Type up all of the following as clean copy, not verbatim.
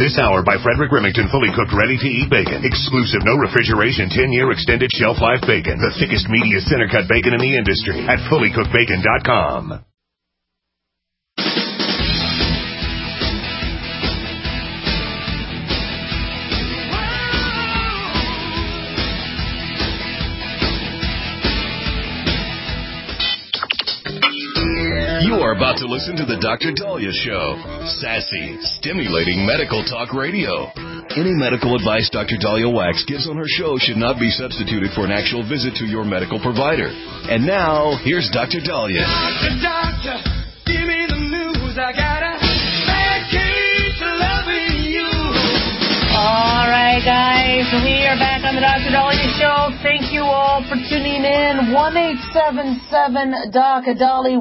This hour by Frederick Remington, fully cooked, ready-to-eat bacon. Exclusive, no refrigeration, 10-year extended shelf life bacon. The thickest, meatiest, center-cut bacon in the industry at fullycookedbacon.com. You are about to listen to the Dr. Daliah Show. Sassy, stimulating medical talk radio. Any medical advice Dr. Daliah Wax gives on her show should not be substituted for an actual visit to your medical provider. And now, here's Dr. Daliah. Doctor, give me the news. I got a bad case of loving you. All right, guys, we are back on the Dr. Daliah Show. Thank you all for tuning in. 1-877-DOC-A-DALI,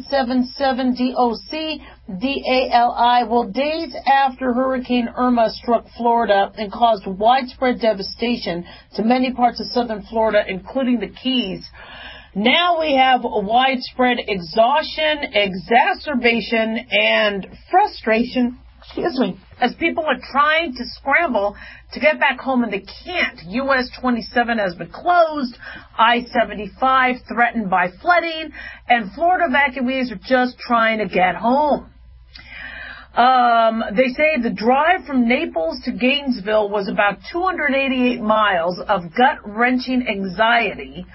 1-877-DOC-DALI. Well, days after Hurricane Irma struck Florida and caused widespread devastation to many parts of southern Florida, including the Keys, now we have widespread exhaustion, exacerbation, and frustration, as people are trying to scramble to get back home and they can't. US 27 has been closed, I-75 threatened by flooding, and Florida evacuees are just trying to get home. They say the drive from Naples to Gainesville was about 288 miles of gut-wrenching anxiety.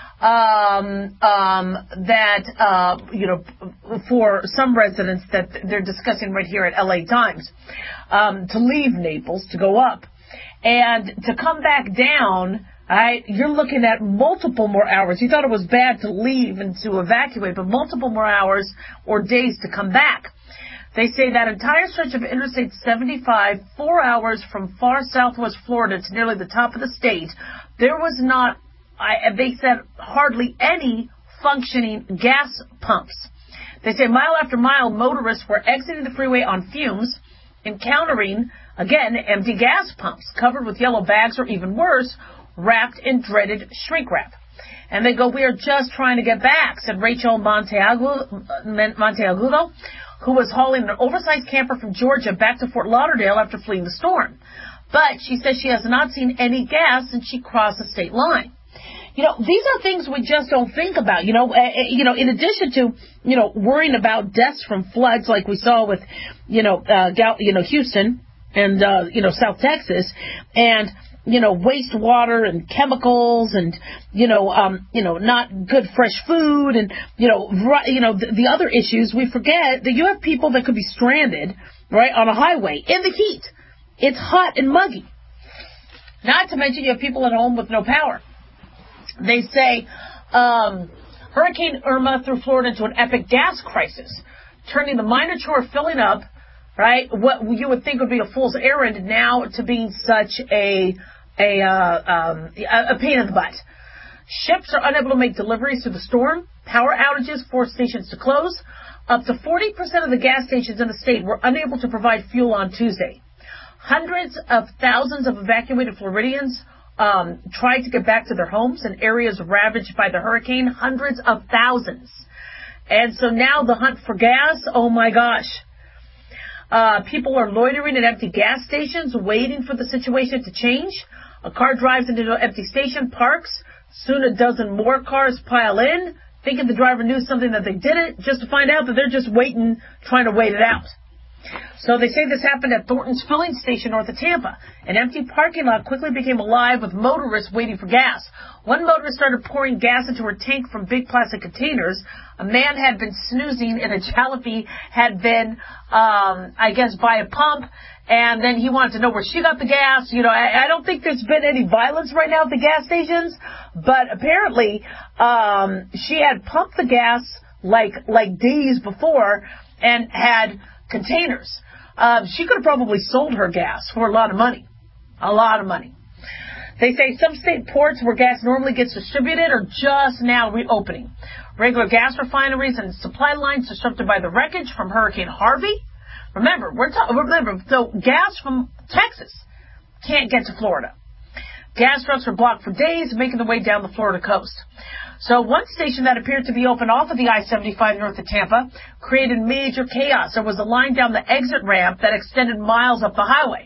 For some residents that they're discussing right here at LA Times, to leave Naples, to go up. And to come back down, you're looking at multiple more hours. You thought it was bad to leave and to evacuate, but multiple more hours or days to come back. They say that entire stretch of Interstate 75, 4 hours from far southwest Florida to nearly the top of the state, there was not, they said, hardly any functioning gas pumps. They say mile after mile, motorists were exiting the freeway on fumes, encountering, again, empty gas pumps covered with yellow bags, or even worse, wrapped in dreaded shrink wrap. And they go, "We are just trying to get back," said Rachel Monteagudo, who was hauling an oversized camper from Georgia back to Fort Lauderdale after fleeing the storm. But she says she has not seen any gas since she crossed the state line. These are things we just don't think about. In addition to, worrying about deaths from floods like we saw with, Houston and, South Texas, and, wastewater and chemicals and, not good fresh food and, the other issues, we forget that you have people that could be stranded, right, on a highway in the heat. It's hot and muggy. Not to mention you have people at home with no power. They say Hurricane Irma threw Florida into an epic gas crisis, turning the minor chore of filling up, right, what you would think would be a fool's errand now to being such a pain in the butt. Ships are unable to make deliveries through the storm. Power outages forced stations to close. Up to 40% of the gas stations in the state were unable to provide fuel on Tuesday. Hundreds of thousands of evacuated Floridians tried to get back to their homes in areas ravaged by the hurricane, hundreds of thousands. And so now the hunt for gas, oh my gosh. People are loitering at empty gas stations, waiting for the situation to change. A car drives into an empty station, parks. Soon a dozen more cars pile in, thinking the driver knew something that they didn't, just to find out that they're just waiting, trying to wait it out. So they say this happened at Thornton's filling station north of Tampa. An empty parking lot quickly became alive with motorists waiting for gas. One motorist started pouring gas into her tank from big plastic containers. A man had been snoozing in a jalopy, had been, by a pump, and then he wanted to know where she got the gas. I don't think there's been any violence right now at the gas stations, but apparently she had pumped the gas like days before and had containers. She could have probably sold her gas for a lot of money. A lot of money. They say some state ports where gas normally gets distributed are just now reopening. Regular gas refineries and supply lines disrupted by the wreckage from Hurricane Harvey. Remember, so gas from Texas can't get to Florida. Gas trucks were blocked for days, making their way down the Florida coast. So one station that appeared to be open off of the I-75 north of Tampa created major chaos. There was a line down the exit ramp that extended miles up the highway.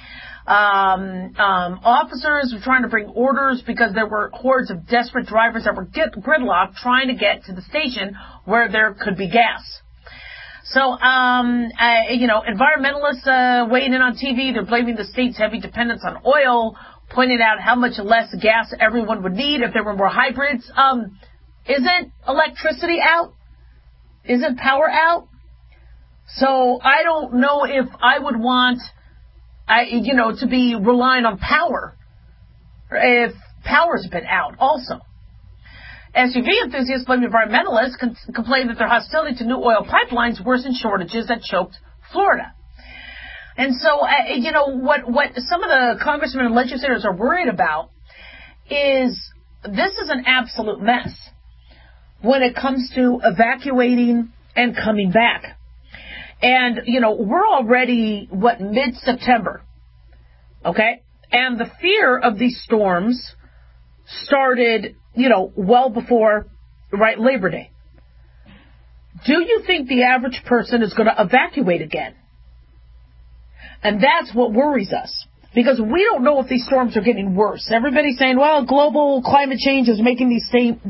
Officers were trying to bring orders because there were hordes of desperate drivers that were gridlocked trying to get to the station where there could be gas. So, environmentalists weighing in on TV, they're blaming the state's heavy dependence on oil, pointing out how much less gas everyone would need if there were more hybrids. Isn't electricity out? Isn't power out? So I don't know if I would want, to be relying on power if power's been out also. SUV enthusiasts blame environmentalists, complain that their hostility to new oil pipelines worsened shortages that choked Florida. And so, what some of the congressmen and legislators are worried about is this is an absolute mess when it comes to evacuating and coming back. And, we're already, mid-September, okay? And the fear of these storms started, well before, Labor Day. Do you think the average person is going to evacuate again? And that's what worries us, because we don't know if these storms are getting worse. Everybody's saying, well, global climate change is making these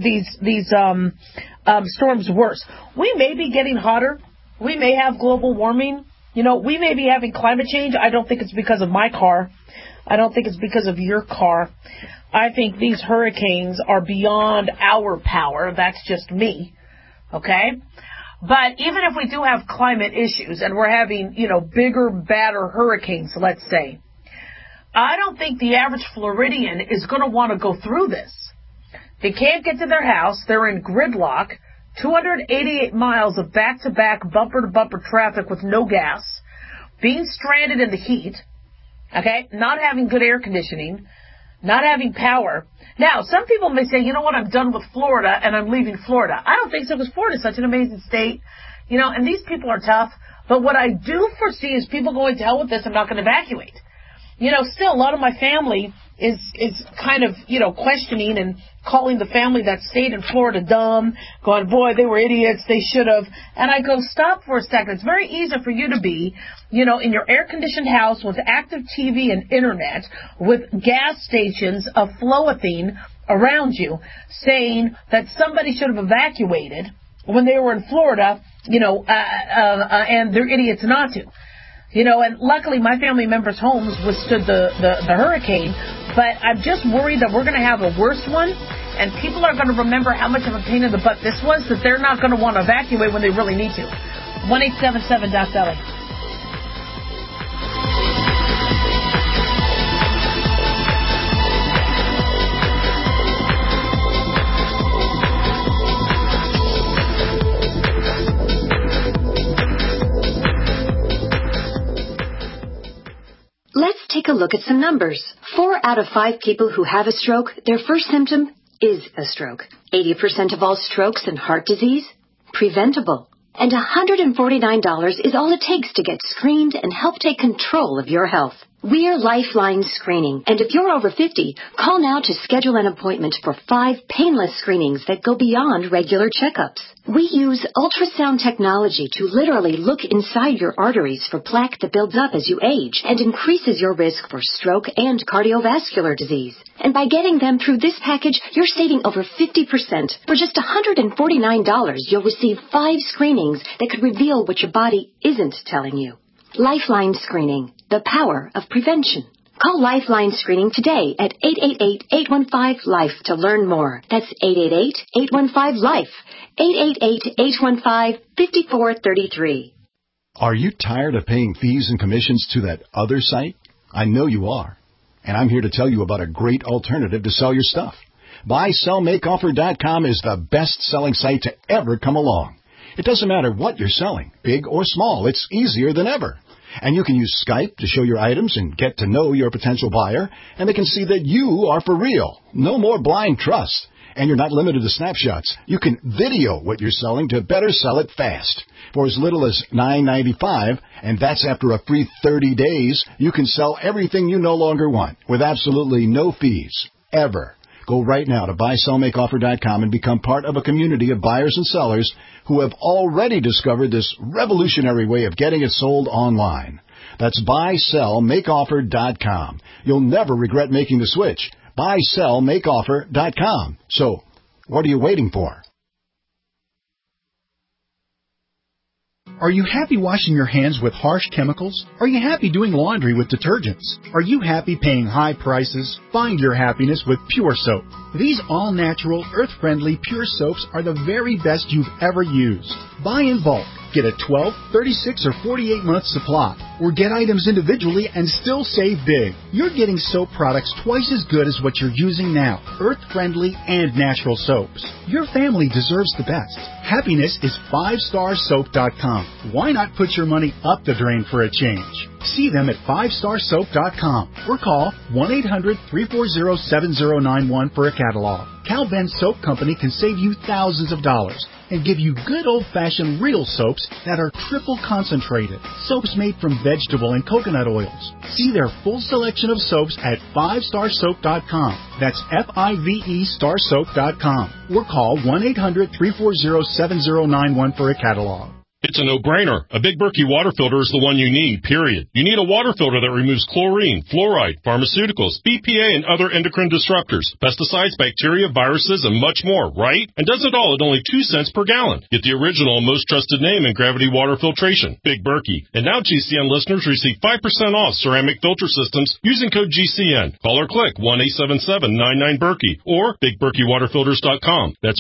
storms worse. We may be getting hotter. We may have global warming. We may be having climate change. I don't think it's because of my car. I don't think it's because of your car. I think these hurricanes are beyond our power. That's just me. Okay? But even if we do have climate issues and we're having, bigger, badder hurricanes, let's say, I don't think the average Floridian is going to want to go through this. They can't get to their house. They're in gridlock. 288 miles of back-to-back, bumper-to-bumper traffic with no gas. Being stranded in the heat. Okay? Not having good air conditioning. Not having power. Now, some people may say, you know what, I'm done with Florida and I'm leaving Florida. I don't think so, because Florida is such an amazing state. And these people are tough. But what I do foresee is people going, to hell with this, I'm not going to evacuate. Still a lot of my family is kind of, questioning and calling the family that stayed in Florida dumb, going, boy, they were idiots, they should have. And I go, stop for a second. It's very easy for you to be, in your air-conditioned house with active TV and internet, with gas stations afloating around you, saying that somebody should have evacuated when they were in Florida, and they're idiots not to. And luckily my family members' homes withstood the hurricane, but I'm just worried that we're going to have a worse one, and people are going to remember how much of a pain in the butt this was, that they're not going to want to evacuate when they really need to. 1-877-DOC-LA. Let's take a look at some numbers. 4 out of 5 people who have a stroke, their first symptom is a stroke. 80% of all strokes and heart disease, preventable. And $149 is all it takes to get screened and help take control of your health. We're Lifeline Screening, and if you're over 50, call now to schedule an appointment for 5 painless screenings that go beyond regular checkups. We use ultrasound technology to literally look inside your arteries for plaque that builds up as you age and increases your risk for stroke and cardiovascular disease. And by getting them through this package, you're saving over 50%. For just $149, you'll receive 5 screenings that could reveal what your body isn't telling you. Lifeline Screening, the power of prevention. Call Lifeline Screening today at 888-815-LIFE to learn more. That's 888-815-LIFE. 888-815-5433. Are you tired of paying fees and commissions to that other site? I know you are. And I'm here to tell you about a great alternative to sell your stuff. BuySellMakeOffer.com is the best-selling site to ever come along. It doesn't matter what you're selling, big or small. It's easier than ever. And you can use Skype to show your items and get to know your potential buyer, and they can see that you are for real. No more blind trust. And you're not limited to snapshots. You can video what you're selling to better sell it fast. For as little as $9.95, and that's after a free 30 days, you can sell everything you no longer want with absolutely no fees, ever. Go right now to buysellmakeoffer.com and become part of a community of buyers and sellers who have already discovered this revolutionary way of getting it sold online. That's buysellmakeoffer.com. You'll never regret making the switch. buysellmakeoffer.com. So, what are you waiting for? Are you happy washing your hands with harsh chemicals? Are you happy doing laundry with detergents? Are you happy paying high prices? Find your happiness with Pure Soap. These all-natural, earth-friendly Pure Soaps are the very best you've ever used. Buy in bulk. Get a 12, 36, or 48-month supply, or get items individually and still save big. You're getting soap products twice as good as what you're using now, earth-friendly and natural soaps. Your family deserves the best. Happiness is 5starsoap.com. Why not put your money up the drain for a change? See them at 5starsoap.com or call 1-800-340-7091 for a catalog. Cal Ben Soap Company can save you thousands of dollars and give you good old-fashioned real soaps that are triple concentrated. Soaps made from vegetable and coconut oils. See their full selection of soaps at 5starsoap.com. That's F-I-V-E starsoap.com. Or call 1-800-340-7091 for a catalog. It's a no-brainer. A Big Berkey water filter is the one you need, period. You need a water filter that removes chlorine, fluoride, pharmaceuticals, BPA, and other endocrine disruptors, pesticides, bacteria, viruses, and much more, right? And does it all at only 2 cents per gallon. Get the original and most trusted name in gravity water filtration, Big Berkey. And now GCN listeners receive 5% off ceramic filter systems using code GCN. Call or click 1-877-99-BERKEY or BigBerkeyWaterFilters.com. That's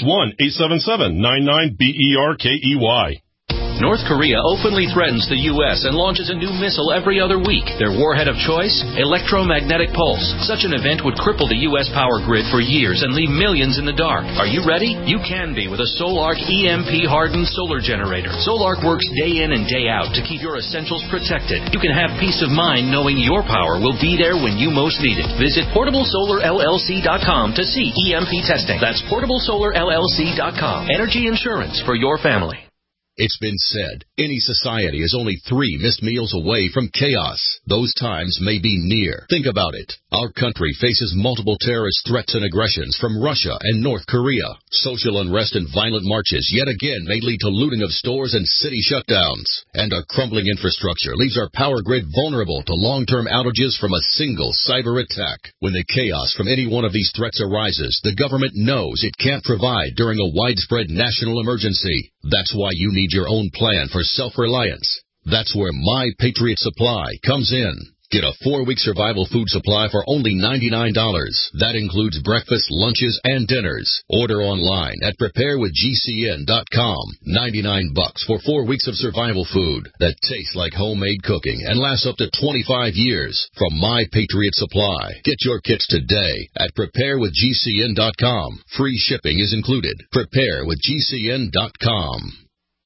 1-877-99-BERKEY. North Korea openly threatens the U.S. and launches a new missile every other week. Their warhead of choice? Electromagnetic pulse. Such an event would cripple the U.S. power grid for years and leave millions in the dark. Are you ready? You can be with a Solark EMP-hardened solar generator. Solark works day in and day out to keep your essentials protected. You can have peace of mind knowing your power will be there when you most need it. Visit PortableSolarLLC.com to see EMP testing. That's PortableSolarLLC.com. Energy insurance for your family. It's been said, any society is only 3 missed meals away from chaos. Those times may be near. Think about it. Our country faces multiple terrorist threats and aggressions from Russia and North Korea. Social unrest and violent marches yet again may lead to looting of stores and city shutdowns. And our crumbling infrastructure leaves our power grid vulnerable to long-term outages from a single cyber attack. When the chaos from any one of these threats arises, the government knows it can't provide during a widespread national emergency. That's why you need your own plan for self-reliance. That's where My Patriot Supply comes in. Get a 4-week survival food supply for only $99. That includes breakfast, lunches, and dinners. Order online at preparewithgcn.com. $99 for 4 weeks of survival food that tastes like homemade cooking and lasts up to 25 years from My Patriot Supply. Get your kits today at preparewithgcn.com. Free shipping is included. Preparewithgcn.com.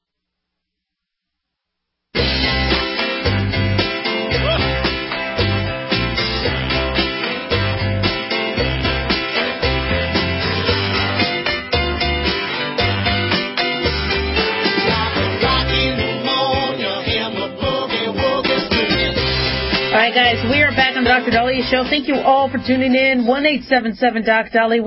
All right, guys, we are back on the Dr. Daliah Show. Thank you all for tuning in. 1-877-DOC-DALI,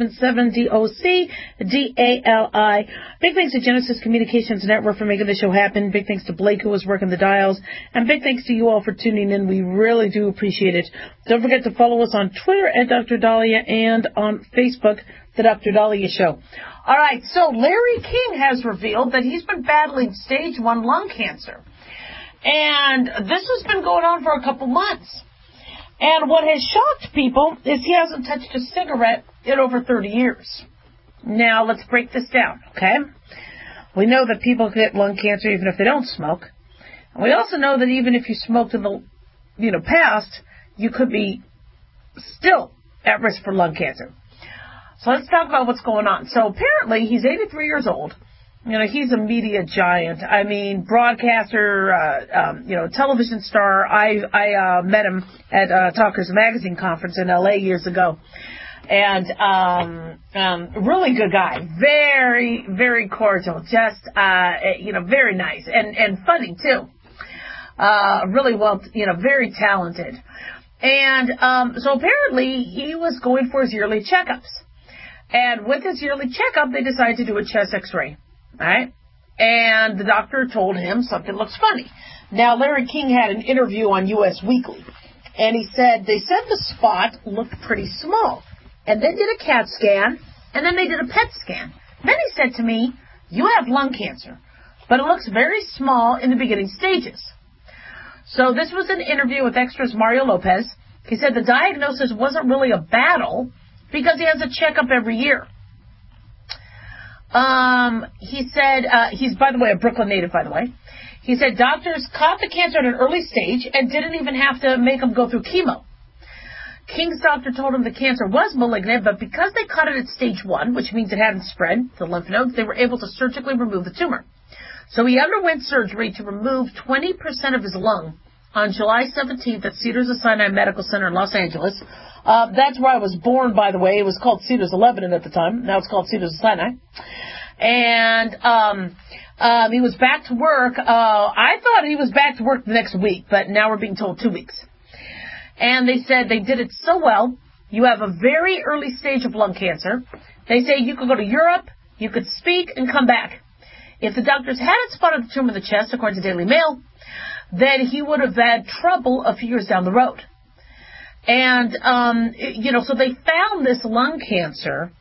1-877-DOC-DALI. Big thanks to Genesis Communications Network for making the show happen. Big thanks to Blake, who was working the dials. And big thanks to you all for tuning in. We really do appreciate it. Don't forget to follow us on Twitter at Dr. Daliah and on Facebook, The Dr. Daliah Show. All right, so Larry King has revealed that he's been battling stage 1 lung cancer. And this has been going on for a couple months. And what has shocked people is he hasn't touched a cigarette in over 30 years. Now, let's break this down, okay? We know that people get lung cancer even if they don't smoke. And we also know that even if you smoked in the past, you could be still at risk for lung cancer. So let's talk about what's going on. So apparently he's 83 years old. He's a media giant. I mean, broadcaster, television star. I met him at Talkers Magazine conference in L.A. years ago. And really good guy. Very, very cordial. Just, very nice. And funny, too. Really well, very talented. And so apparently he was going for his yearly checkups. And with his yearly checkup, they decided to do a chest x-ray. All right? And the doctor told him something looks funny. Now, Larry King had an interview on U.S. Weekly. And they said the spot looked pretty small. And then did a CAT scan. And then they did a PET scan. Then he said to me, you have lung cancer. But it looks very small in the beginning stages. So this was an interview with Extra's Mario Lopez. He said the diagnosis wasn't really a battle because he has a checkup every year. He said, he's, by the way, a Brooklyn native, by the way. He said doctors caught the cancer at an early stage and didn't even have to make him go through chemo. King's doctor told him the cancer was malignant, but because they caught it at stage 1, which means it hadn't spread to the lymph nodes, they were able to surgically remove the tumor. So he underwent surgery to remove 20% of his lung on July 17th at Cedars-Sinai Medical Center in Los Angeles. That's where I was born, by the way. It was called Cedars of Lebanon at the time. Now it's called Cedars-Sinai. And he was back to work. I thought he was back to work the next week, but now we're being told 2 weeks. And they said they did it so well. You have a very early stage of lung cancer. They say you could go to Europe, you could speak, and come back. If the doctors hadn't spotted the tumor in the chest, according to Daily Mail, then he would have had trouble a few years down the road. And, so they found this lung cancer,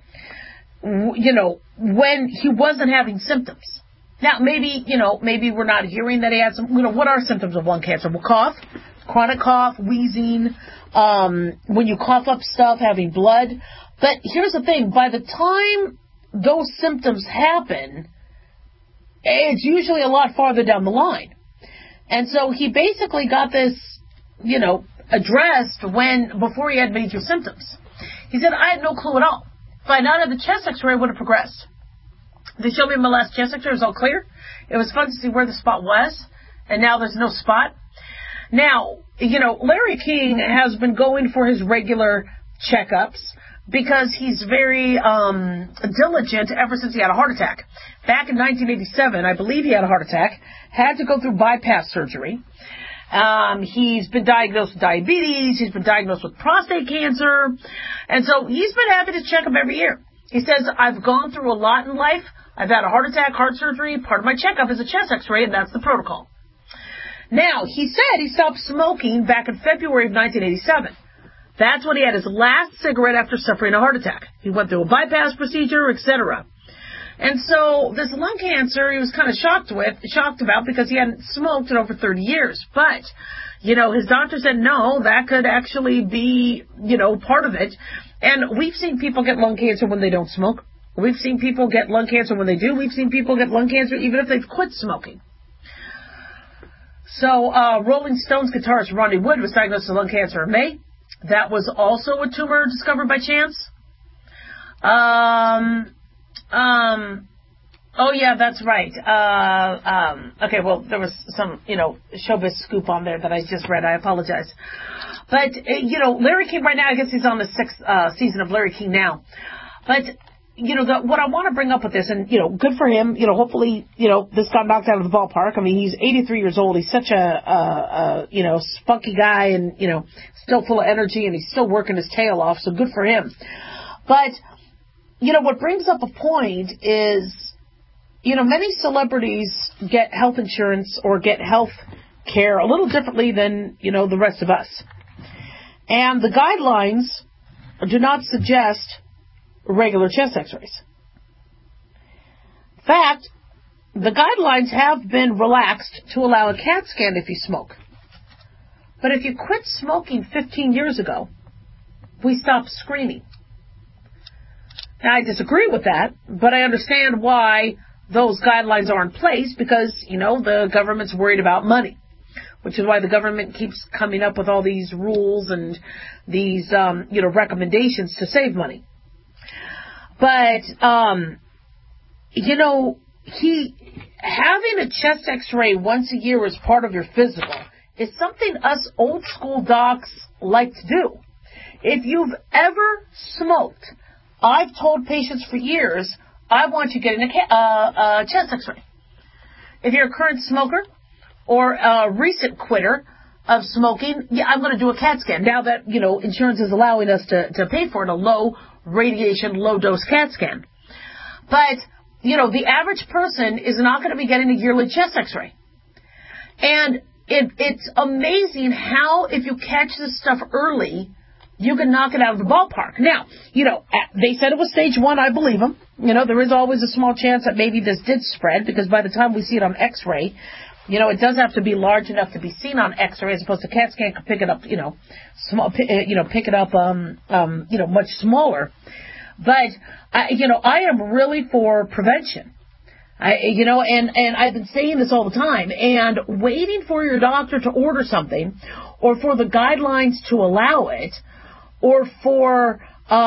when he wasn't having symptoms. Now, maybe we're not hearing that he had some, what are symptoms of lung cancer? Well, cough, chronic cough, wheezing, when you cough up stuff, having blood. But here's the thing, by the time those symptoms happen, it's usually a lot farther down the line. And so he basically got this, addressed before he had major symptoms. He said, I had no clue at all. If I not had the chest x-ray, it would have progressed. They showed me my last chest x-ray, it was all clear. It was fun to see where the spot was, and now there's no spot. Now, Larry King has been going for his regular checkups because he's very diligent ever since he had a heart attack. Back in 1987, I believe he had a heart attack, had to go through bypass surgery. He's been diagnosed with diabetes, he's been diagnosed with prostate cancer, and so he's been having his checkup every year. He says, I've gone through a lot in life, I've had a heart attack, heart surgery, part of my checkup is a chest x-ray, and that's the protocol. Now, he said he stopped smoking back in February of 1987. That's when he had his last cigarette after suffering a heart attack. He went through a bypass procedure, etc. And so this lung cancer he was kind of shocked about because he hadn't smoked in over 30 years. But, his doctor said, no, that could actually be, part of it. And we've seen people get lung cancer when they don't smoke. We've seen people get lung cancer when they do. We've seen people get lung cancer even if they've quit smoking. So, Rolling Stones guitarist Ronnie Wood was diagnosed with lung cancer in May. That was also a tumor discovered by chance. Oh yeah, that's right. Okay, well, there was some, showbiz scoop on there that I just read. I apologize. But, Larry King right now, I guess he's on the 6th season of Larry King now. But, what I want to bring up with this, and, good for him, hopefully, this got knocked out of the ballpark. I mean, he's 83 years old. He's such a spunky guy and, still full of energy, and he's still working his tail off, so good for him. But, what brings up a point is, many celebrities get health insurance or get health care a little differently than, the rest of us. And the guidelines do not suggest regular chest x-rays. In fact, the guidelines have been relaxed to allow a CAT scan if you smoke. But if you quit smoking 15 years ago, we stopped screening. Now, I disagree with that, but I understand why those guidelines are in place because, the government's worried about money, which is why the government keeps coming up with all these rules and these, recommendations to save money. But, having a chest x-ray once a year as part of your physical is something us old school docs like to do. If you've ever smoked, I've told patients for years, I want you getting a chest x-ray. If you're a current smoker or a recent quitter of smoking, yeah, I'm going to do a CAT scan. Now that, insurance is allowing us to pay for it, a low radiation, low dose CAT scan. But, the average person is not going to be getting a yearly chest x-ray. And it's amazing how, if you catch this stuff early, you can knock it out of the ballpark. Now, they said it was stage 1. I believe them. There is always a small chance that maybe this did spread, because by the time we see it on x-ray, it does have to be large enough to be seen on x-ray, as opposed to CAT scan can pick it up, small, pick it up, much smaller. But, I am really for prevention. And I've been saying this all the time, and waiting for your doctor to order something, or for the guidelines to allow it, or for,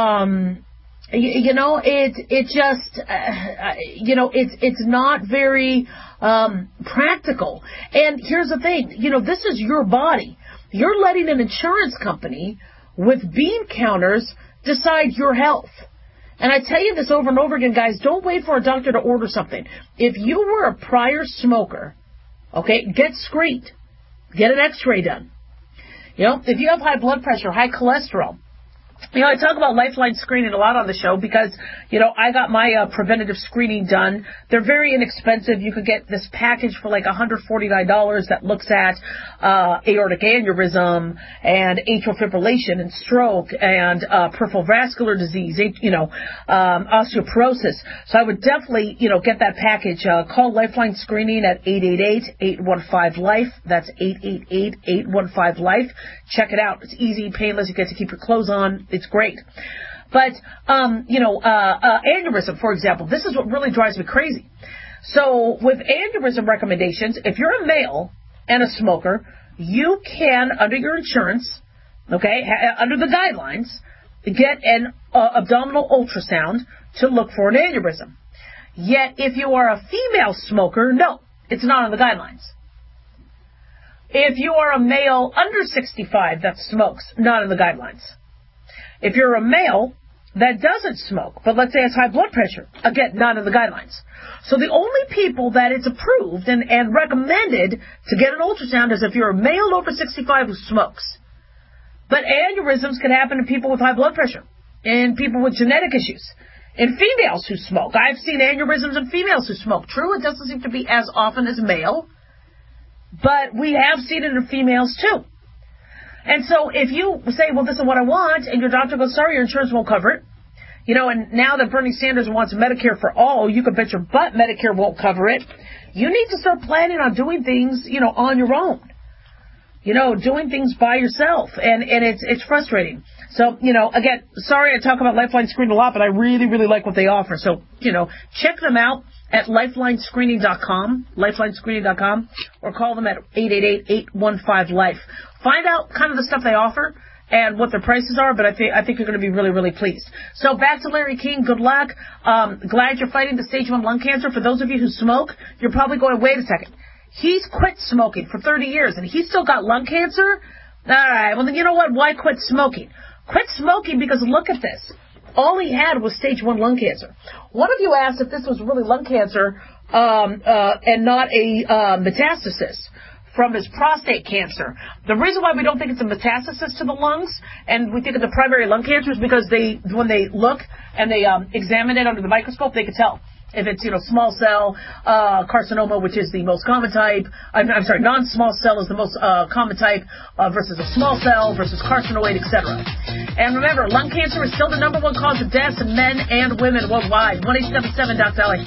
it's not very, practical. And here's the thing, this is your body. You're letting an insurance company with bean counters decide your health. And I tell you this over and over again, guys, don't wait for a doctor to order something. If you were a prior smoker, okay, get screened. Get an x-ray done. If you have high blood pressure, high cholesterol, I talk about Lifeline screening a lot on the show because, I got my preventative screening done. They're very inexpensive. You could get this package for like $149 that looks at aortic aneurysm and atrial fibrillation and stroke and peripheral vascular disease, osteoporosis. So I would definitely, get that package. Call Lifeline Screening at 888-815-LIFE. That's 888-815-LIFE. Check it out. It's easy, painless. You get to keep your clothes on. It's great. But, aneurysm, for example, this is what really drives me crazy. So with aneurysm recommendations, if you're a male and a smoker, you can, under your insurance, okay, under the guidelines, get an abdominal ultrasound to look for an aneurysm. Yet, if you are a female smoker, no, it's not on the guidelines. If you are a male under 65 that smokes, not in the guidelines. If you're a male that doesn't smoke, but let's say has high blood pressure, again, not in the guidelines. So the only people that it's approved and recommended to get an ultrasound is if you're a male over 65 who smokes. But aneurysms can happen to people with high blood pressure and people with genetic issues and females who smoke. I've seen aneurysms in females who smoke. True, it doesn't seem to be as often as male, but we have seen it in females too. And so if you say, well, this is what I want, and your doctor goes, sorry, your insurance won't cover it, and now that Bernie Sanders wants Medicare for all, you can bet your butt Medicare won't cover it. You need to start planning on doing things, on your own. Doing things by yourself. And it's frustrating. So, again, sorry I talk about Lifeline Screen a lot, but I really, really like what they offer. So, check them out at lifelinescreening.com, lifelinescreening.com, or call them at 888-815-LIFE. Find out kind of the stuff they offer and what their prices are, but I think you're going to be really, really pleased. So back to Larry King. Good luck. Glad you're fighting the stage 1 lung cancer. For those of you who smoke, you're probably going, wait a second. He's quit smoking for 30 years and he's still got lung cancer? All right. Well, then you know what? Why quit smoking? Quit smoking because look at this. All he had was stage 1 lung cancer. One of you asked if this was really lung cancer and not a metastasis from his prostate cancer. The reason why we don't think it's a metastasis to the lungs and we think it's a primary lung cancer is because when they look and they examine it under the microscope, they can tell if it's, small cell carcinoma, which is the most common type. Non-small cell is the most common type versus a small cell versus carcinoid, etc. And remember, lung cancer is still the #1 cause of deaths in men and women worldwide. 1-877-DOC-LA.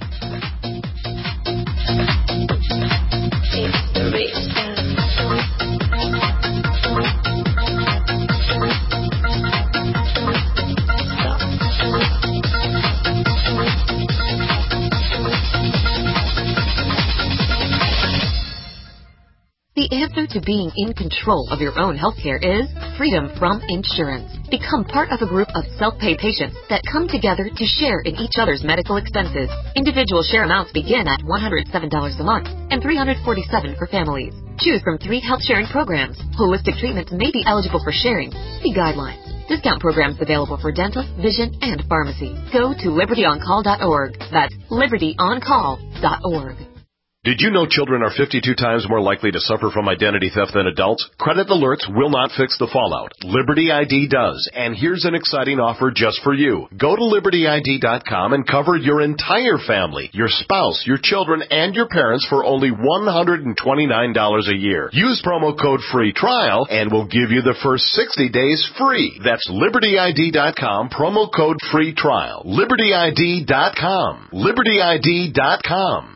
The answer to being in control of your own healthcare is freedom from insurance. Become part of a group of self-pay patients that come together to share in each other's medical expenses. Individual share amounts begin at $107 a month and $347 for families. Choose from 3 health sharing programs. Holistic treatments may be eligible for sharing. See guidelines. Discount programs available for dental, vision, and pharmacy. Go to libertyoncall.org. That's libertyoncall.org. Did you know children are 52 times more likely to suffer from identity theft than adults? Credit alerts will not fix the fallout. Liberty ID does. And here's an exciting offer just for you. Go to libertyid.com and cover your entire family, your spouse, your children, and your parents for only $129 a year. Use promo code FREE TRIAL and we'll give you the first 60 days free. That's libertyid.com, promo code FREE TRIAL. libertyid.com. libertyid.com.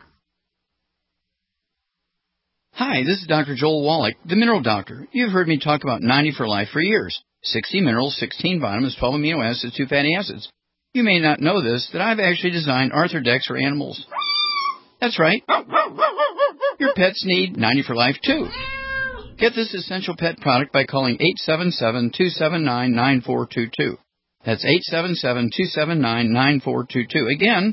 Hi, this is Dr. Joel Wallach, the Mineral Doctor. You've heard me talk about 90 for Life for years. 60 minerals, 16 vitamins, 12 amino acids, 2 fatty acids. You may not know this, that I've actually designed Arthrodex for animals. That's right. Your pets need 90 for Life, too. Get this essential pet product by calling 877-279-9422. That's 877-279-9422. Again,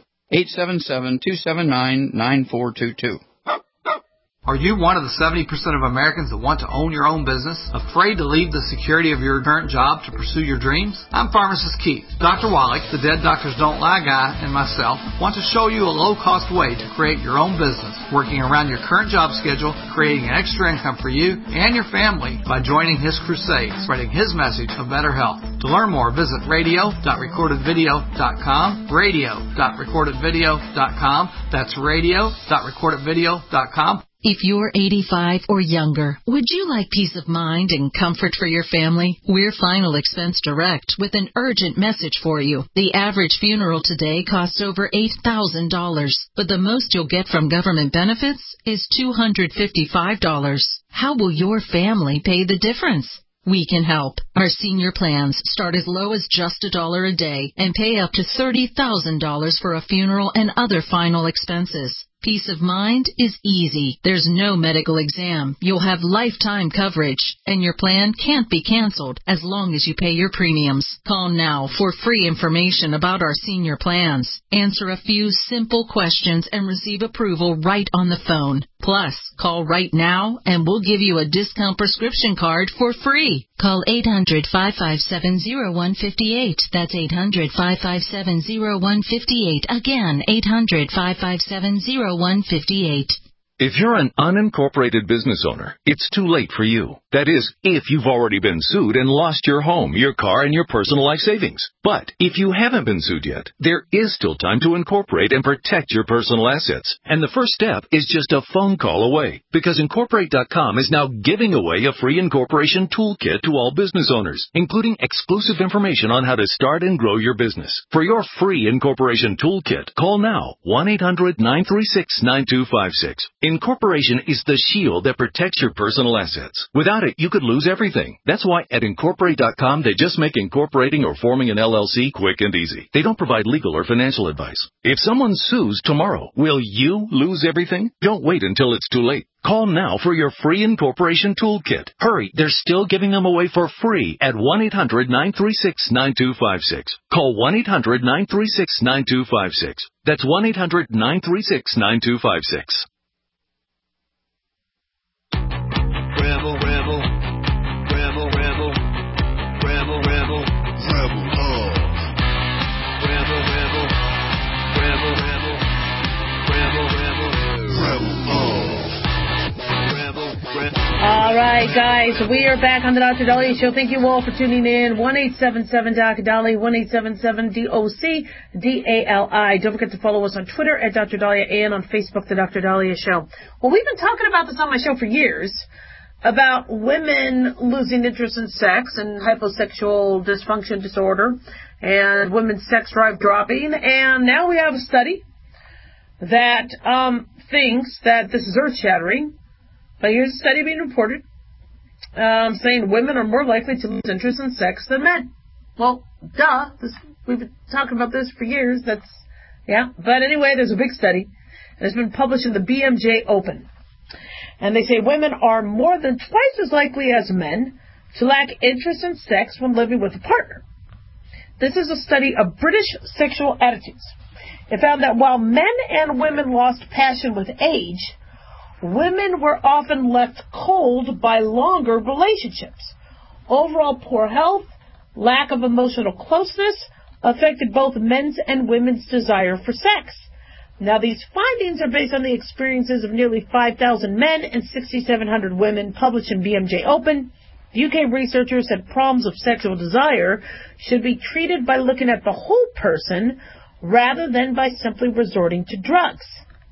877-279-9422. Are you one of the 70% of Americans that want to own your own business? Afraid to leave the security of your current job to pursue your dreams? I'm Pharmacist Keith. Dr. Wallach, the Dead Doctors Don't Lie guy, and myself want to show you a low-cost way to create your own business, working around your current job schedule, creating an extra income for you and your family by joining his crusade, spreading his message of better health. To learn more, visit radio.recordedvideo.com, radio.recordedvideo.com. That's radio.recordedvideo.com. If you're 85 or younger, would you like peace of mind and comfort for your family? We're Final Expense Direct with an urgent message for you. The average funeral today costs over $8,000, but the most you'll get from government benefits is $255. How will your family pay the difference? We can help. Our senior plans start as low as just $1 a day and pay up to $30,000 for a funeral and other final expenses. Peace of mind is easy. There's no medical exam. You'll have lifetime coverage, and your plan can't be canceled as long as you pay your premiums. Call now for free information about our senior plans. Answer a few simple questions and receive approval right on the phone. Plus, call right now and we'll give you a discount prescription card for free. Call 800-557-0158. That's 800-557-0158. Again, 800-557-0158. If you're an unincorporated business owner, it's too late for you. That is, if you've already been sued and lost your home, your car, and your personal life savings. But if you haven't been sued yet, there is still time to incorporate and protect your personal assets. And the first step is just a phone call away, because Incorporate.com is now giving away a free incorporation toolkit to all business owners, including exclusive information on how to start and grow your business. For your free incorporation toolkit, call now, 1-800-936-9256. Incorporation is the shield that protects your personal assets. Without it, you could lose everything. That's why at Incorporate.com, they just make incorporating or forming an LLC quick and easy. They don't provide legal or financial advice. If someone sues tomorrow, will you lose everything? Don't wait until it's too late. Call now for your free incorporation toolkit. Hurry, they're still giving them away for free at 1-800-936-9256. Call 1-800-936-9256. That's 1-800-936-9256. Rebel, rebel, rebel, rebel, rebel, rebel, rebel, rebel, rebel, rebel, rebel, rebel, rebel, rebel, All right, guys, we are back on the Dr. Dahlia Show. Thank you all for tuning in. 1-877-DOC-DALI, 1-877-DOC-DALI. Don't forget to follow us on Twitter at Dr. Dahlia and on Facebook, The Dr. Dahlia Show. Well, we've been talking about this on my show for years, about women losing interest in sex and hyposexual dysfunction disorder and women's sex drive dropping. And now we have a study that thinks that this is earth-shattering. But here's a study being reported saying women are more likely to lose interest in sex than men. Well, duh. We've been talking about this for years. But anyway, there's a big study. And it's been published in the BMJ Open. And they say women are more than twice as likely as men to lack interest in sex when living with a partner. This is a study of British sexual attitudes. It found that while men and women lost passion with age, women were often left cold by longer relationships. Overall poor health, lack of emotional closeness affected both men's and women's desire for sex. Now, these findings are based on the experiences of nearly 5,000 men and 6,700 women published in BMJ Open. The UK researchers said problems of sexual desire should be treated by looking at the whole person rather than by simply resorting to drugs.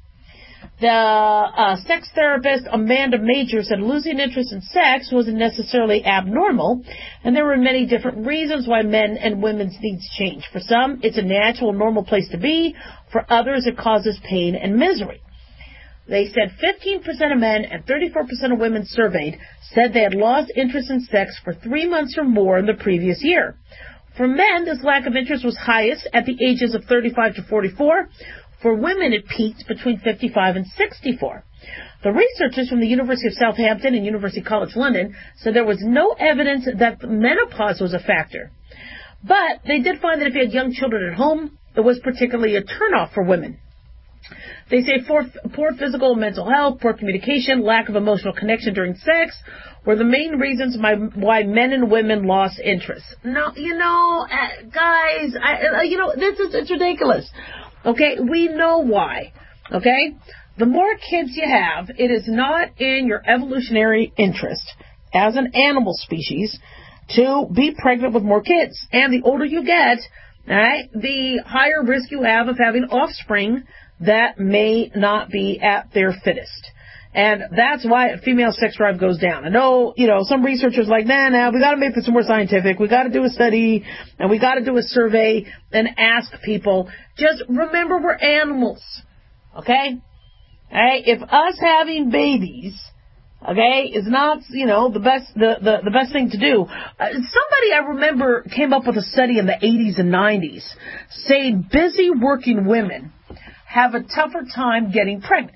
The sex therapist Amanda Major said losing interest in sex wasn't necessarily abnormal, and there were many different reasons why men and women's needs change. For some, it's a natural, normal place to be. For others, it causes pain and misery. They said 15% of men and 34% of women surveyed said they had lost interest in sex for 3 months or more in the previous year. For men, this lack of interest was highest at the ages of 35 to 44. For women, it peaked between 55 and 64. The researchers from the University of Southampton and University College London said there was no evidence that menopause was a factor. But they did find that if you had young children at home, it was particularly a turnoff for women. They say poor physical and mental health, poor communication, lack of emotional connection during sex were the main reasons why men and women lost interest. No, guys, it's ridiculous. Okay, we know why. Okay, the more kids you have, it is not in your evolutionary interest as an animal species to be pregnant with more kids. And the older you get, right, the higher risk you have of having offspring that may not be at their fittest. And that's why female sex drive goes down. I know, some researchers are like, nah, we got to make this more scientific. We got to do a study and we got to do a survey and ask people. Just remember we're animals. Okay? Hey, if us having babies, okay, is not, the best thing to do. Somebody I remember came up with a study in the 80s and 90s saying busy working women have a tougher time getting pregnant.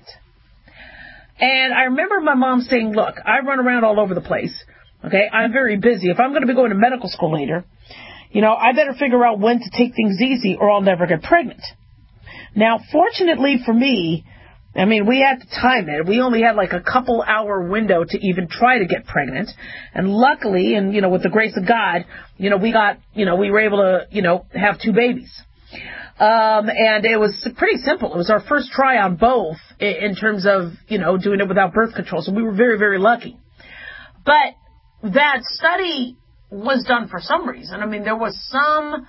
And I remember my mom saying, look, I run around all over the place. Okay, I'm very busy. If I'm going to be going to medical school later, I better figure out when to take things easy or I'll never get pregnant. Now, fortunately for me, we had to time it. We only had like a couple hour window to even try to get pregnant. And luckily, and, with the grace of God, we were able to, have 2 babies. And it was pretty simple. It was our first try on both in terms of, doing it without birth control. So we were very, very lucky. But that study was done for some reason. There was some,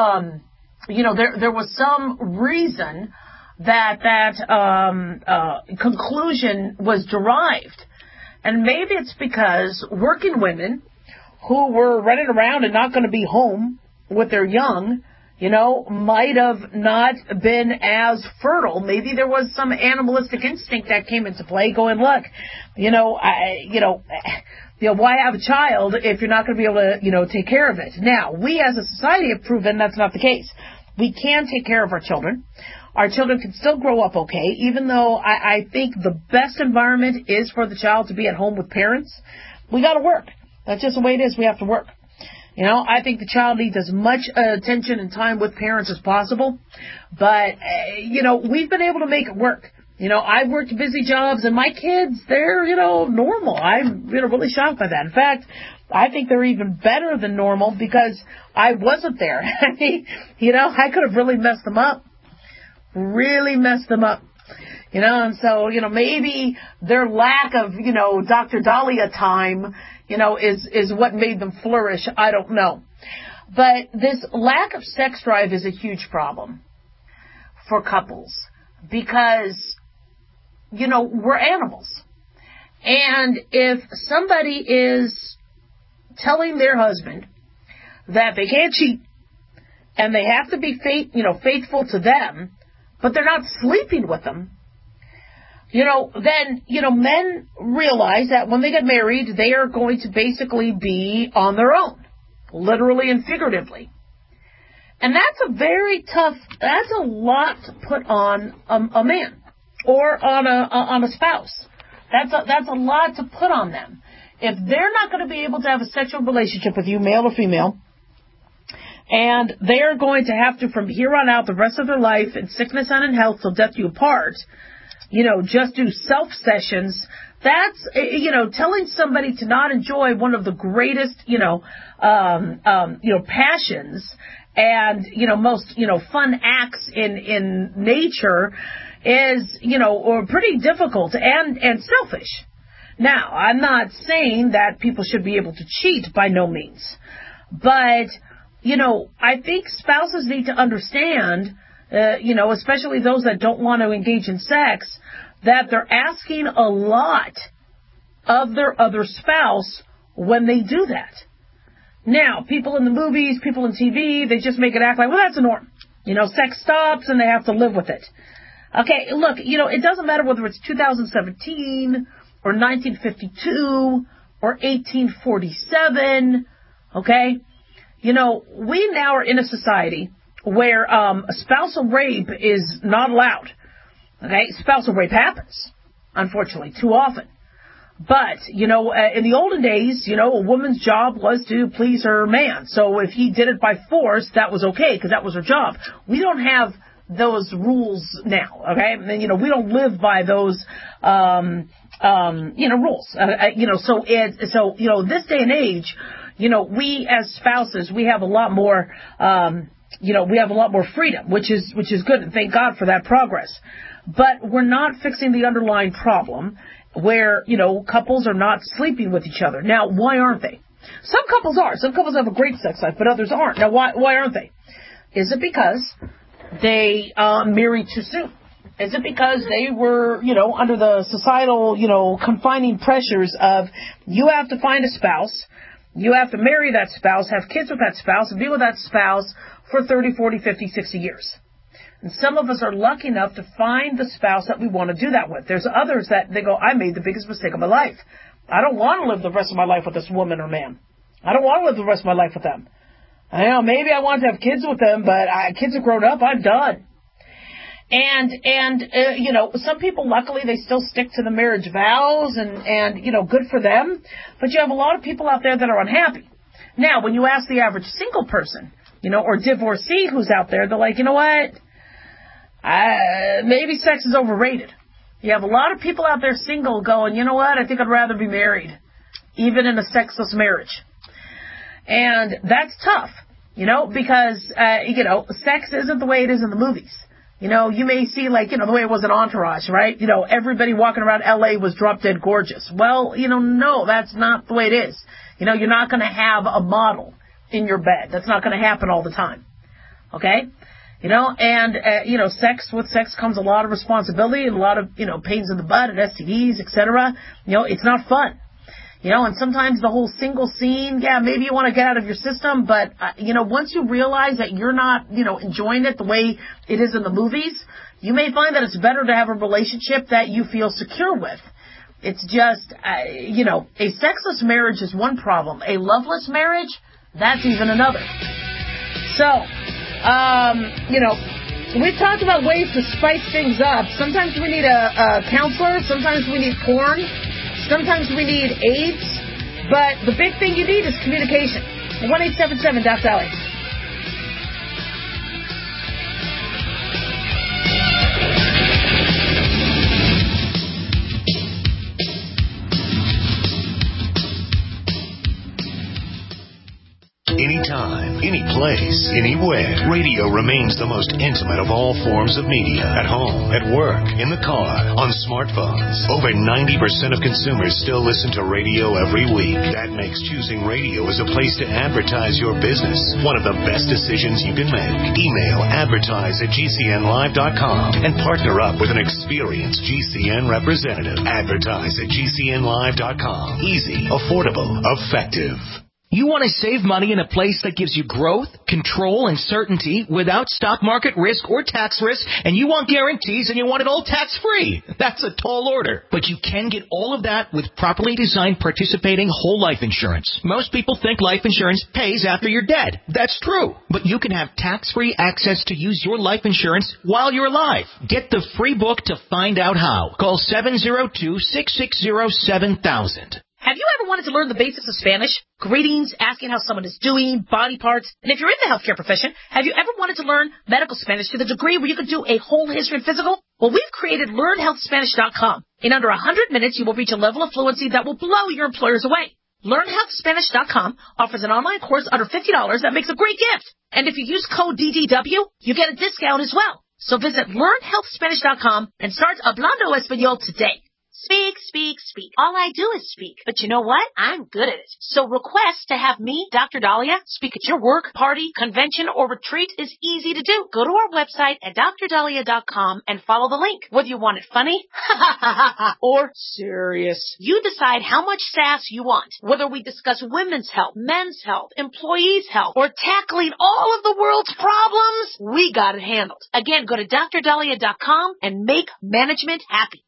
there was some reason that conclusion was derived. And maybe it's because working women who were running around and not going to be home with their young, might have not been as fertile. Maybe there was some animalistic instinct that came into play going, look, why have a child if you're not going to be able to, take care of it? Now, we as a society have proven that's not the case. We can take care of our children. Our children can still grow up okay, even though I think the best environment is for the child to be at home with parents. We got to work. That's just the way it is. We have to work. I think the child needs as much attention and time with parents as possible. But, we've been able to make it work. I've worked busy jobs and my kids, they're, normal. I'm, really shocked by that. In fact, I think they're even better than normal because I wasn't there. I could have really messed them up. And so, maybe their lack of, Dr. Dahlia time, is what made them flourish. I don't know. But this lack of sex drive is a huge problem for couples because, we're animals. And if somebody is telling their husband that they can't cheat and they have to be faithful to them, but they're not sleeping with them, then, men realize that when they get married, they are going to basically be on their own, literally and figuratively. And that's a lot to put on a man or on a spouse. That's a lot to put on them. If they're not going to be able to have a sexual relationship with you, male or female, and they are going to have to, from here on out, the rest of their life, in sickness and in health, till death you apart, just do self sessions, That's, telling somebody to not enjoy one of the greatest, passions and, most, fun acts in nature is, or pretty difficult and selfish. Now, I'm not saying that people should be able to cheat, by no means. But, I think spouses need to understand, especially those that don't want to engage in sex, that they're asking a lot of their other spouse when they do that. Now, people in the movies, people in TV, they just make it act like, well, that's a norm. Sex stops and they have to live with it. Okay, look, it doesn't matter whether it's 2017 or 1952 or 1847, okay? We now are in a society where spousal rape is not allowed. Okay, spousal rape happens, unfortunately, too often. But, in the olden days, a woman's job was to please her man. So if he did it by force, that was okay, because that was her job. We don't have those rules now, okay? And, we don't live by those, rules. So this day and age, we as spouses, we have a lot more, we have a lot more freedom, which is good. And thank God for that progress. But we're not fixing the underlying problem where, couples are not sleeping with each other. Now, why aren't they? Some couples are. Some couples have a great sex life, but others aren't. Now, why aren't they? Is it because they married too soon? Is it because they were, under the societal, confining pressures of you have to find a spouse, you have to marry that spouse, have kids with that spouse, and be with that spouse for 30, 40, 50, 60 years? And some of us are lucky enough to find the spouse that we want to do that with. There's others that they go, I made the biggest mistake of my life. I don't want to live the rest of my life with this woman or man. I don't want to live the rest of my life with them. Maybe I want to have kids with them, but kids are grown up. I'm done. And some people, luckily, they still stick to the marriage vows and good for them. But you have a lot of people out there that are unhappy. Now, when you ask the average single person, or divorcee who's out there, they're like, you know what? Maybe sex is overrated. You have a lot of people out there single going, you know what? I think I'd rather be married, even in a sexless marriage. And that's tough, because, sex isn't the way it is in the movies. You may see the way it was in Entourage, right? Everybody walking around LA was drop dead gorgeous. Well, no, that's not the way it is. You're not going to have a model in your bed. That's not going to happen all the time. Okay? With sex comes a lot of responsibility and a lot of, pains in the butt and STDs, etc. It's not fun. And sometimes the whole single scene, maybe you want to get out of your system, but, once you realize that you're not, enjoying it the way it is in the movies, you may find that it's better to have a relationship that you feel secure with. It's just, a sexless marriage is one problem. A loveless marriage, that's even another. So, we've talked about ways to spice things up. Sometimes we need a counselor. Sometimes we need porn. Sometimes we need AIDS. But the big thing you need is communication. 1-877-DOC-SALLY. Anytime, any place, anywhere. Radio remains the most intimate of all forms of media. At home, at work, in the car, on smartphones. Over 90% of consumers still listen to radio every week. That makes choosing radio as a place to advertise your business one of the best decisions you can make. Email advertise@gcnlive.com and partner up with an experienced GCN representative. Advertise@gcnlive.com. Easy, affordable, effective. You want to save money in a place that gives you growth, control, and certainty without stock market risk or tax risk, and you want guarantees and you want it all tax-free. That's a tall order. But you can get all of that with properly designed participating whole life insurance. Most people think life insurance pays after you're dead. That's true. But you can have tax-free access to use your life insurance while you're alive. Get the free book to find out how. Call 702-660-7000. Have you ever wanted to learn the basics of Spanish? Greetings, asking how someone is doing, body parts. And if you're in the healthcare profession, have you ever wanted to learn medical Spanish to the degree where you could do a whole history and physical? Well, we've created LearnHealthSpanish.com. In under 100 minutes, you will reach a level of fluency that will blow your employers away. LearnHealthSpanish.com offers an online course under $50 that makes a great gift. And if you use code DDW, you get a discount as well. So visit LearnHealthSpanish.com and start Hablando Español today. Speak, speak, speak. All I do is speak. But you know what? I'm good at it. So request to have me, Dr. Dahlia, speak at your work, party, convention, or retreat is easy to do. Go to our website at drdahlia.com and follow the link. Whether you want it funny or serious, you decide how much sass you want. Whether we discuss women's health, men's health, employees' health, or tackling all of the world's problems, we got it handled. Again, go to drdahlia.com and make management happy.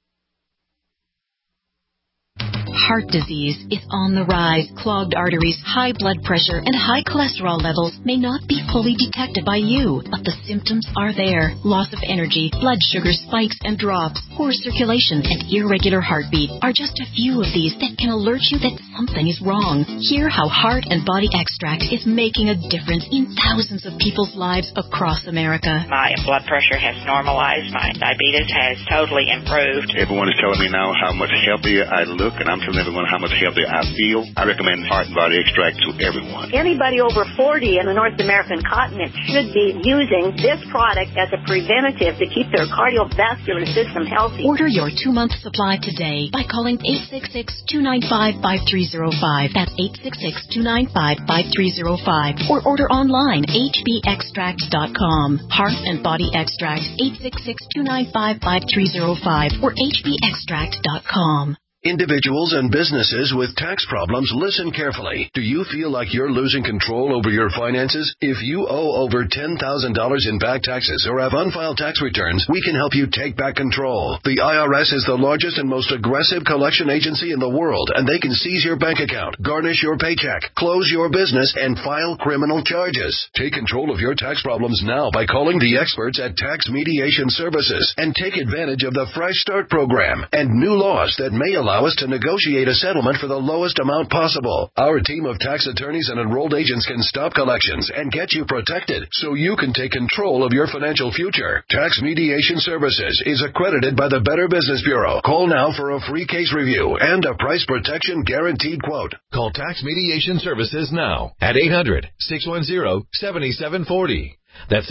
Heart disease is on the rise. Clogged arteries, high blood pressure, and high cholesterol levels may not be fully detected by you, but the symptoms are there. Loss of energy, blood sugar spikes and drops, poor circulation, and irregular heartbeat are just a few of these that can alert you that something is wrong. Hear how Heart and Body Extract is making a difference in thousands of people's lives across America. My blood pressure has normalized. My diabetes has totally improved. Everyone is telling me now how much healthier I look, and I'm telling everyone how much healthier I feel. I recommend Heart and Body Extract to everyone. Anybody over 40 in the North American continent should be using this product as a preventative to keep their cardiovascular system healthy. Order your 2-month supply today by calling 866-295-5305. That's 866-295-5305. Or order online, hbextract.com. Heart and Body Extract, 866-295-5305 or hbextract.com. Individuals and businesses with tax problems, listen carefully. Do you feel like you're losing control over your finances? If you owe over $10,000 in back taxes or have unfiled tax returns, we can help you take back control. The IRS is the largest and most aggressive collection agency in the world, and they can seize your bank account, garnish your paycheck, close your business, and file criminal charges. Take control of your tax problems now by calling the experts at Tax Mediation Services and take advantage of the Fresh Start program and new laws that may allow us to negotiate a settlement for the lowest amount possible. Our team of tax attorneys and enrolled agents can stop collections and get you protected so you can take control of your financial future. Tax Mediation Services is accredited by the Better Business Bureau. Call now for a free case review and a price protection guaranteed quote. Call Tax Mediation Services now at 800-610-7740. That's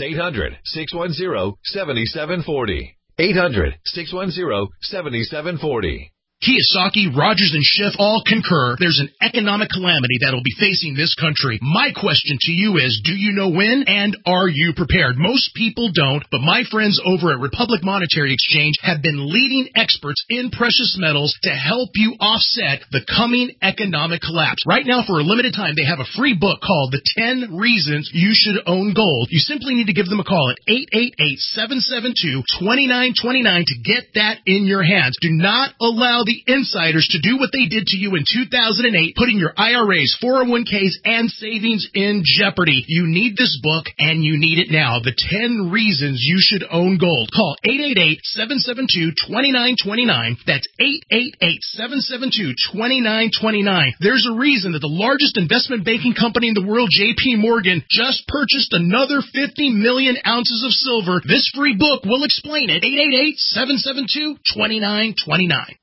800-610-7740. 800-610-7740. Kiyosaki, Rogers, and Schiff all concur there's an economic calamity that will be facing this country. My question to you is, do you know when, and are you prepared? Most people don't, but my friends over at Republic Monetary Exchange have been leading experts in precious metals to help you offset the coming economic collapse. Right now, for a limited time, they have a free book called The 10 Reasons You Should Own Gold. You simply need to give them a call at 888-772-2929 to get that in your hands. Do not allow the insiders to do what they did to you in 2008, putting your IRAs, 401ks, and savings in jeopardy. You need this book, and you need it now. The 10 Reasons You Should Own Gold. Call 888-772-2929. That's 888-772-2929. There's a reason that the largest investment banking company in the world, J.P. Morgan, just purchased another 50 million ounces of silver. This free book will explain it. 888-772-2929.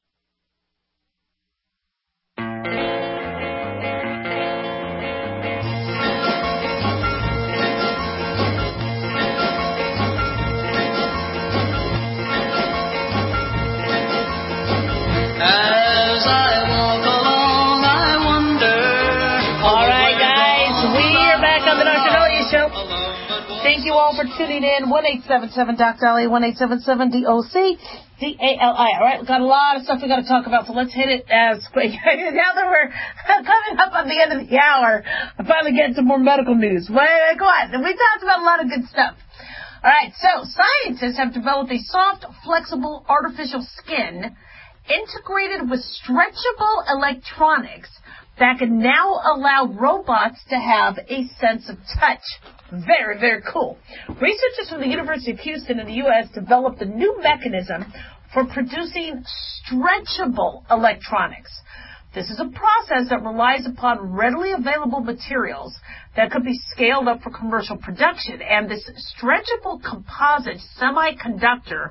As I walk along, I wonder. All right, guys, we are back on the Dr. Dahlia Show. Thank you all for tuning in. 1-877-DOC-DALIA, 1-877-DOC-DALI. All right, we've got a lot of stuff we got to talk about, so let's hit it as quick. Now that we're coming up on the end of the hour, I finally get to more medical news. Wait, go on. We talked about a lot of good stuff. All right, so scientists have developed a soft, flexible, artificial skin integrated with stretchable electronics that can now allow robots to have a sense of touch. Very, very cool. Researchers from the University of Houston in the U.S. developed a new mechanism for producing stretchable electronics. This is a process that relies upon readily available materials that could be scaled up for commercial production. And this stretchable composite semiconductor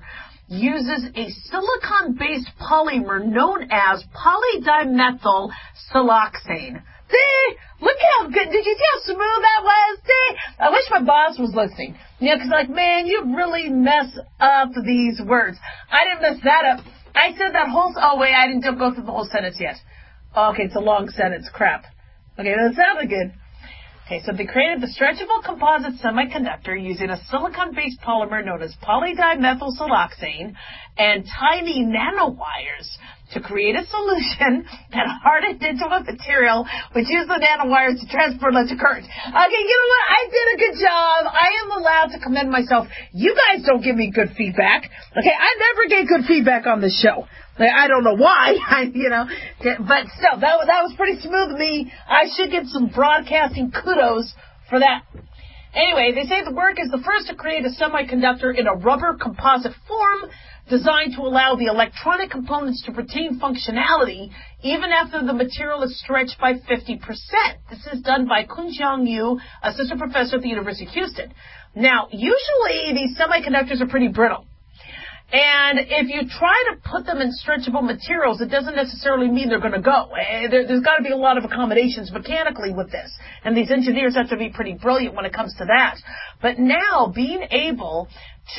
uses a silicon-based polymer known as polydimethyl siloxane. See? Look how good. Did you see how smooth that was? See? I wish my boss was listening. You know, because like, man, you really mess up these words. I didn't mess that up. I said that whole... Oh, wait, I didn't go through the whole sentence yet. Okay, it's a long sentence. Crap. Okay, that sounded good. Okay, so they created the stretchable composite semiconductor using a silicon-based polymer known as polydimethyl siloxane and tiny nanowires to create a solution that hardened into a material which used the nanowires to transfer electric current. Okay, you know what? I did a good job. I am allowed to commend myself. You guys don't give me good feedback. Okay, I never get good feedback on this show. Like, I don't know why, but still, that was pretty smooth of me. I should get some broadcasting kudos for that. Anyway, they say the work is the first to create a semiconductor in a rubber composite form designed to allow the electronic components to retain functionality even after the material is stretched by 50%. This is done by Kunjiang Yu, assistant professor at the University of Houston. Now, usually these semiconductors are pretty brittle. And if you try to put them in stretchable materials, it doesn't necessarily mean they're going to go. There's got to be a lot of accommodations mechanically with this. And these engineers have to be pretty brilliant when it comes to that. But now being able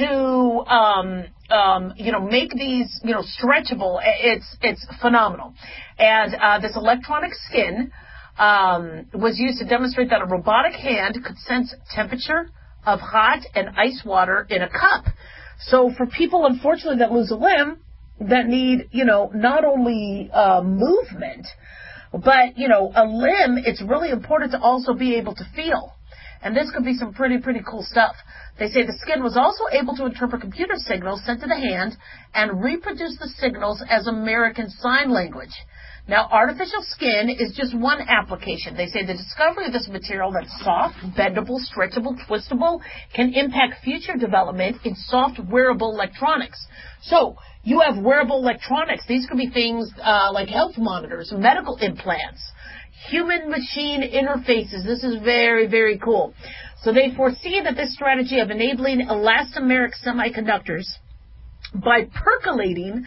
to, make these, stretchable, it's phenomenal. And this electronic skin was used to demonstrate that a robotic hand could sense temperature of hot and ice water in a cup. So for people, unfortunately, that lose a limb, that need, not only movement, but, a limb, it's really important to also be able to feel. And this could be some pretty cool stuff. They say the skin was also able to interpret computer signals sent to the hand and reproduce the signals as American Sign Language. Now, artificial skin is just one application. They say the discovery of this material that's soft, bendable, stretchable, twistable can impact future development in soft wearable electronics. So, you have wearable electronics. These could be things like health monitors, medical implants, human-machine interfaces. This is very cool. So they foresee that this strategy of enabling elastomeric semiconductors by percolating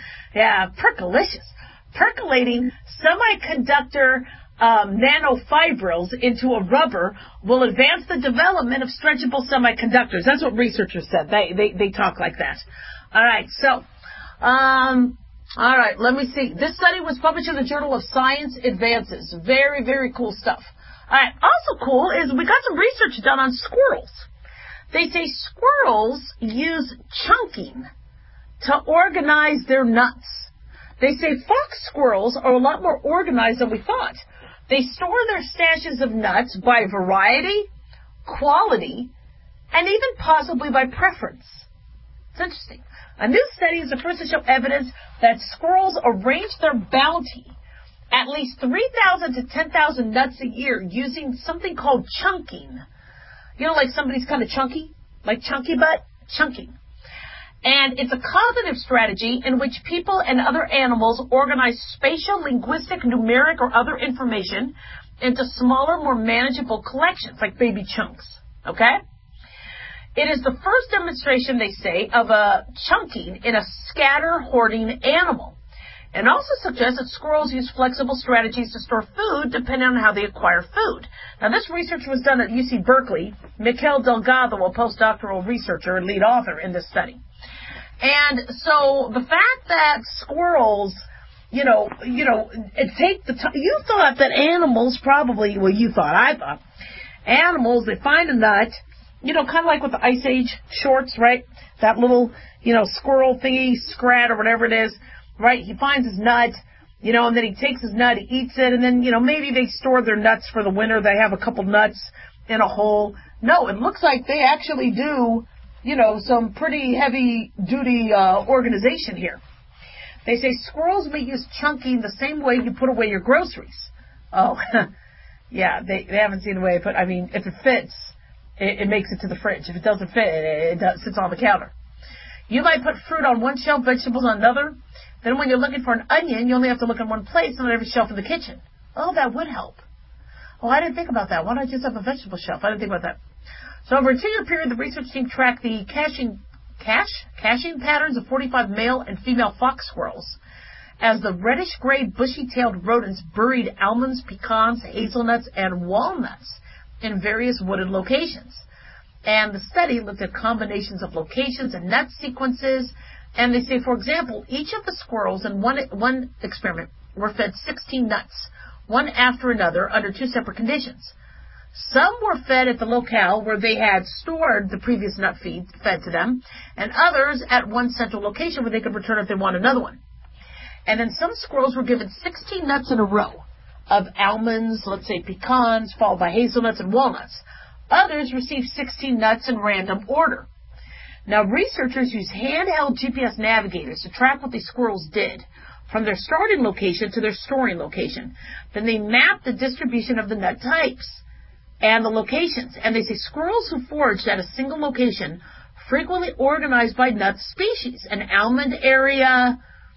semiconductor nanofibrils into a rubber will advance the development of stretchable semiconductors. That's what researchers said. They talk like that. All right, so, all right, let me see. This study was published in the Journal of Science Advances. Very cool stuff. All right, also cool is we got some research done on squirrels. They say squirrels use chunking to organize their nuts. They say fox squirrels are a lot more organized than we thought. They store their stashes of nuts by variety, quality, and even possibly by preference. It's interesting. A new study is the first to show evidence that squirrels arrange their bounty at least 3,000 to 10,000 nuts a year using something called chunking. Like somebody's kind of chunky? Like chunky butt? Chunking. And it's a cognitive strategy in which people and other animals organize spatial, linguistic, numeric, or other information into smaller, more manageable collections, like baby chunks. Okay? It is the first demonstration, they say, of a chunking in a scatter-hoarding animal. And also suggests that squirrels use flexible strategies to store food depending on how they acquire food. Now, this research was done at UC Berkeley. Mikel Delgado, a postdoctoral researcher and lead author in this study. And so the fact that squirrels, take the time. You thought that animals probably, I thought, animals, they find a nut, kind of like with the Ice Age shorts, right? That little, squirrel thingy, scrat or whatever it is, right? He finds his nut, and then he takes his nut, he eats it, and then, maybe they store their nuts for the winter. They have a couple nuts in a hole. No, it looks like they actually do, some pretty heavy-duty organization here. They say squirrels may use chunking the same way you put away your groceries. Oh, yeah, they haven't seen the way I put. I mean, if it fits, it makes it to the fridge. If it doesn't fit, it sits on the counter. You might put fruit on one shelf, vegetables on another. Then when you're looking for an onion, you only have to look in one place, not every shelf in the kitchen. Oh, that would help. Oh, I didn't think about that. Why don't I just have a vegetable shelf? I didn't think about that. So over a 2-year period, the research team tracked the caching patterns of 45 male and female fox squirrels as the reddish-gray, bushy-tailed rodents buried almonds, pecans, hazelnuts, and walnuts in various wooded locations. And the study looked at combinations of locations and nut sequences. And they say, for example, each of the squirrels in one experiment were fed 16 nuts, one after another, under two separate conditions. Some were fed at the locale where they had stored the previous nut fed to them, and others at one central location where they could return if they want another one. And then some squirrels were given 16 nuts in a row of almonds, let's say pecans, followed by hazelnuts and walnuts. Others received 16 nuts in random order. Now, researchers used handheld GPS navigators to track what these squirrels did from their starting location to their storing location. Then they mapped the distribution of the nut types and the locations. And they say squirrels who foraged at a single location frequently organized by nut species, an almond area,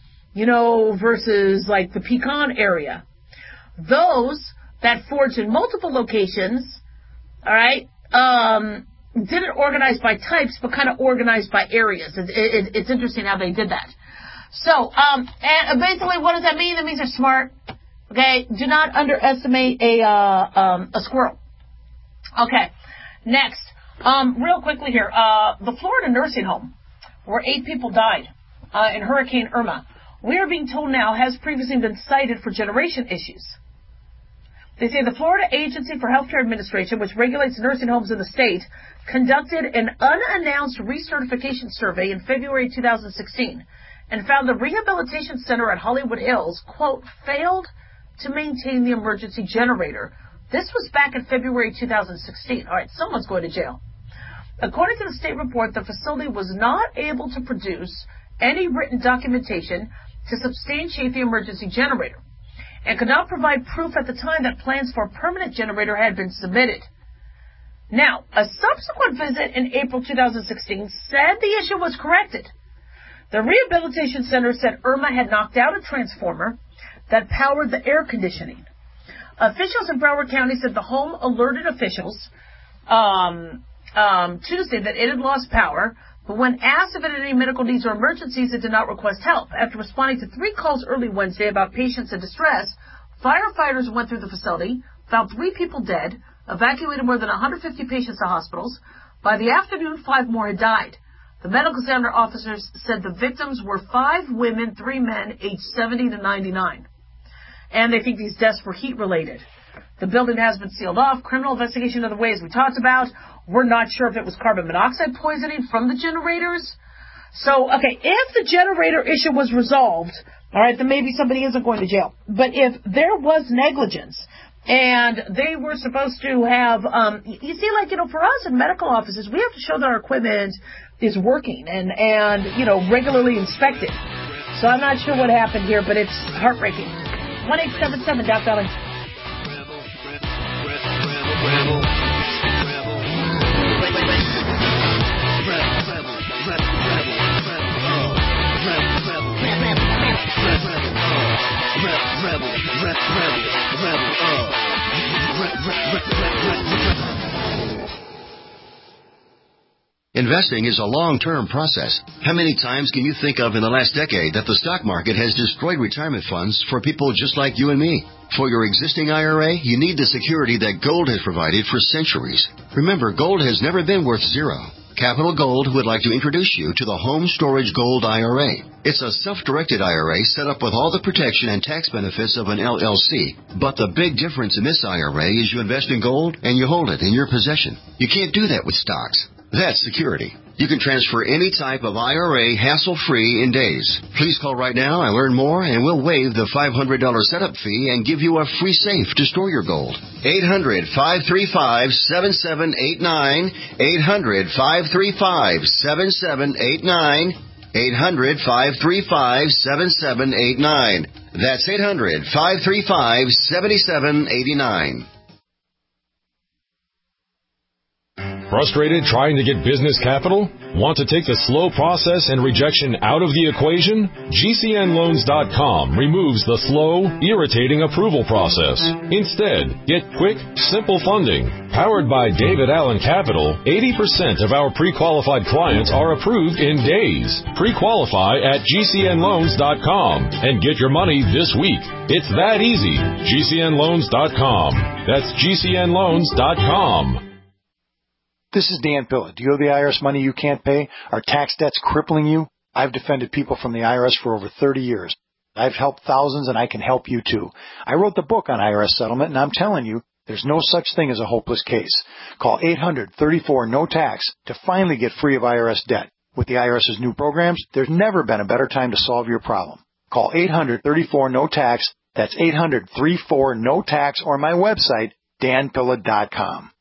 versus like the pecan area. Those that foraged in multiple locations, all right, didn't organize by types, but kind of organized by areas. It's interesting how they did that. So, and basically, what does that mean? That means they're smart. Okay, do not underestimate a squirrel. Okay, next, real quickly here, the Florida nursing home where 8 people died in Hurricane Irma, we are being told now has previously been cited for generation issues. They say the Florida Agency for Healthcare Administration, which regulates nursing homes in the state, conducted an unannounced recertification survey in February 2016 and found the rehabilitation center at Hollywood Hills, quote, failed to maintain the emergency generator. This was back in February 2016. All right, someone's going to jail. According to the state report, the facility was not able to produce any written documentation to substantiate the emergency generator and could not provide proof at the time that plans for a permanent generator had been submitted. Now, a subsequent visit in April 2016 said the issue was corrected. The rehabilitation center said Irma had knocked out a transformer that powered the air conditioning. Officials in Broward County said the home alerted officials Tuesday that it had lost power, but when asked if it had any medical needs or emergencies, it did not request help. After responding to 3 calls early Wednesday about patients in distress, firefighters went through the facility, found 3 people dead, evacuated more than 150 patients to hospitals. By the afternoon, 5 more had died. The medical examiner officers said the victims were 5 women, 3 men, aged 70 to 99. And they think these deaths were heat-related. The building has been sealed off. Criminal investigation of the ways we talked about. We're not sure if it was carbon monoxide poisoning from the generators. So, okay, if the generator issue was resolved, all right, then maybe somebody isn't going to jail. But if there was negligence and they were supposed to have, you see, like, for us in medical offices, we have to show that our equipment is working and regularly inspected. So I'm not sure what happened here, but it's heartbreaking. 1877 Doc Valley. Investing is a long-term process. How many times can you think of in the last decade that the stock market has destroyed retirement funds for people just like you and me? For your existing IRA, you need the security that gold has provided for centuries. Remember, gold has never been worth zero. Capital Gold would like to introduce you to the Home Storage Gold IRA. It's a self-directed IRA set up with all the protection and tax benefits of an LLC. But the big difference in this IRA is you invest in gold and you hold it in your possession. You can't do that with stocks. That's security. You can transfer any type of IRA hassle-free in days. Please call right now and learn more, and we'll waive the $500 setup fee and give you a free safe to store your gold. 800-535-7789. 800-535-7789. 800-535-7789. That's 800-535-7789. Frustrated trying to get business capital? Want to take the slow process and rejection out of the equation? GCNLoans.com removes the slow, irritating approval process. Instead, get quick, simple funding. Powered by David Allen Capital, 80% of our pre-qualified clients are approved in days. Pre-qualify at GCNLoans.com and get your money this week. It's that easy. GCNLoans.com. That's GCNLoans.com. This is Dan Pilla. Do you owe the IRS money you can't pay? Are tax debts crippling you? I've defended people from the IRS for over 30 years. I've helped thousands, and I can help you too. I wrote the book on IRS settlement, and I'm telling you, there's no such thing as a hopeless case. Call 800-34-NO-TAX to finally get free of IRS debt. With the IRS's new programs, there's never been a better time to solve your problem. Call 800-34-NO-TAX. That's 800-34-NO-TAX, or my website, danpilla.com.